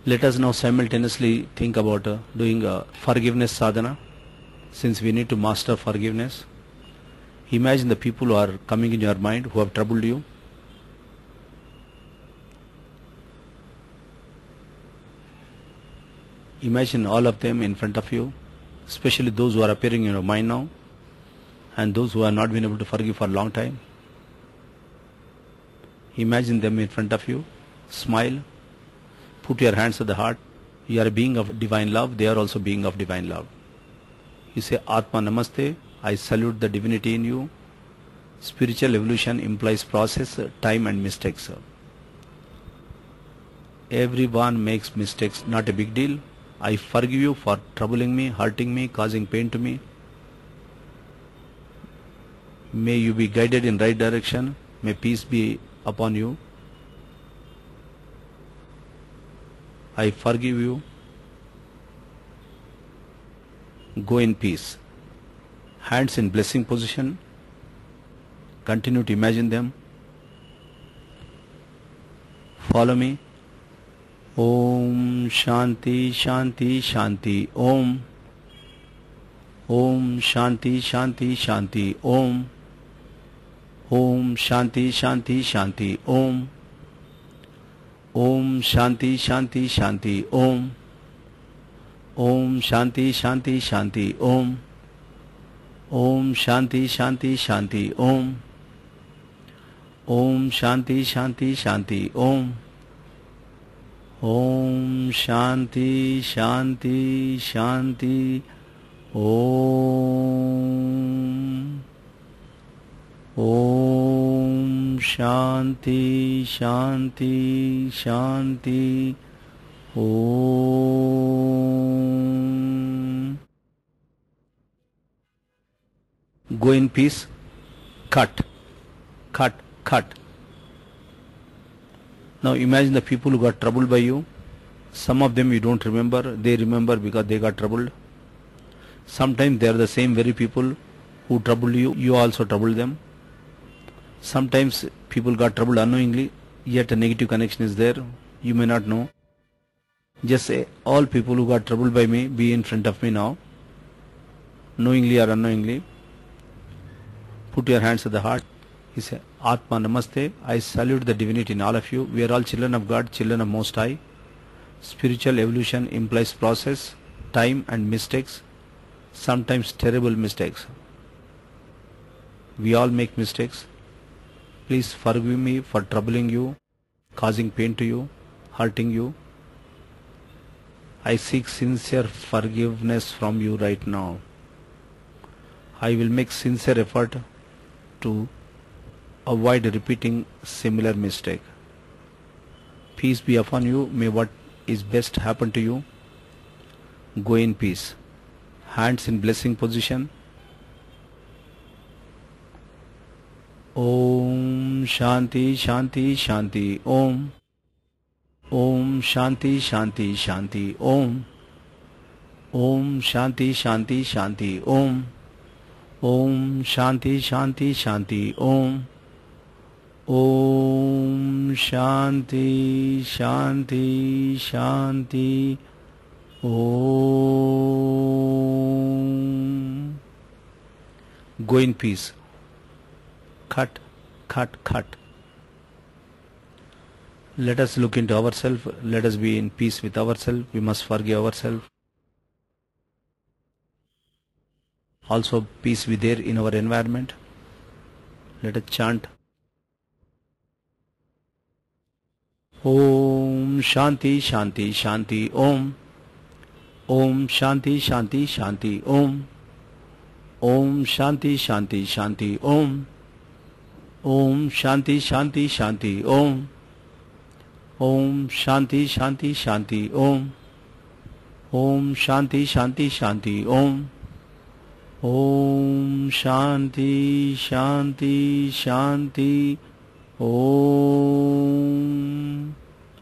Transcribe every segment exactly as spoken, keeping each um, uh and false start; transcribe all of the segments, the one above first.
Let us now simultaneously think about uh, doing a forgiveness sadhana, since we need to master forgiveness. Imagine the people who are coming in your mind who have troubled you. Imagine all of them in front of you, especially those who are appearing in your mind now and those who have not been able to forgive for a long time. Imagine them in front of you. Smile. Put your hands at the heart. You are a being of divine love. They are also being of divine love. You say, Atma Namaste. I salute the divinity in you. Spiritual evolution implies process, time and mistakes. Everyone makes mistakes. Not a big deal. I forgive you for troubling me, hurting me, causing pain to me. May you be guided in right direction. May peace be upon you. I forgive you. Go in peace. Hands in blessing position. Continue to imagine them. Follow me. Om Shanti Shanti Shanti Om. Om Shanti Shanti Shanti Om. Om Shanti Shanti Shanti Om. Om Shanti Shanti Shanti Om. Om Shanti Shanti Shanti Om. Om Shanti Shanti Shanti Om. Om Shanti Shanti Shanti Om. Om Shanti Shanti Shanti Om. Om Shanti Shanti Shanti Om. Go in peace. Cut. Cut. Cut. Now imagine the people who got troubled by you. Some of them you don't remember. They remember because they got troubled. Sometimes they are the same very people who troubled you. You also troubled them. Sometimes people got troubled unknowingly, yet a negative connection is there. You may not know. Just say, all people who got troubled by me, be in front of me now, knowingly or unknowingly. Put your hands at the heart. He said, Atma Namaste. I salute the divinity in all of you. We are all children of God, children of Most High. Spiritual evolution implies process, time and mistakes, sometimes terrible mistakes. We all make mistakes. Please forgive me for troubling you, causing pain to you, hurting you. I seek sincere forgiveness from you right now. I will make sincere effort to avoid repeating similar mistake. Peace be upon you. May what is best happen to you. Go in peace. Hands in blessing position. Om Shanti Shanti Shanti Om. Om Shanti Shanti Shanti Om. Om Shanti Shanti Shanti Om. Om Shanti Shanti Shanti Om. Om Shanti Shanti Shanti Om. Go in peace. Cut, cut, cut. Let us look into ourselves. Let us be in peace with ourselves. We must forgive ourselves. Also, peace be there in our environment. Let us chant. Om Shanti Shanti Shanti Om. Om Shanti Shanti Shanti Om. Om Shanti Shanti Shanti Om. Om Shanti Shanti Shanti Om. Om Shanti Shanti Shanti Om. Om Shanti Shanti Shanti Om. Om Shanti Shanti Shanti Om.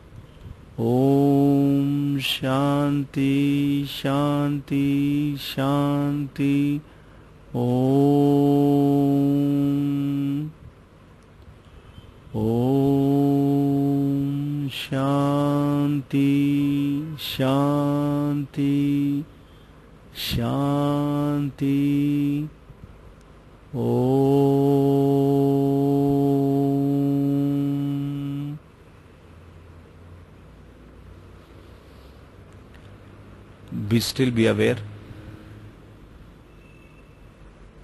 Om Shanti Shanti Shanti Om. Om Shanti Shanti, Shanti, Shanti. Om. Be still, be aware.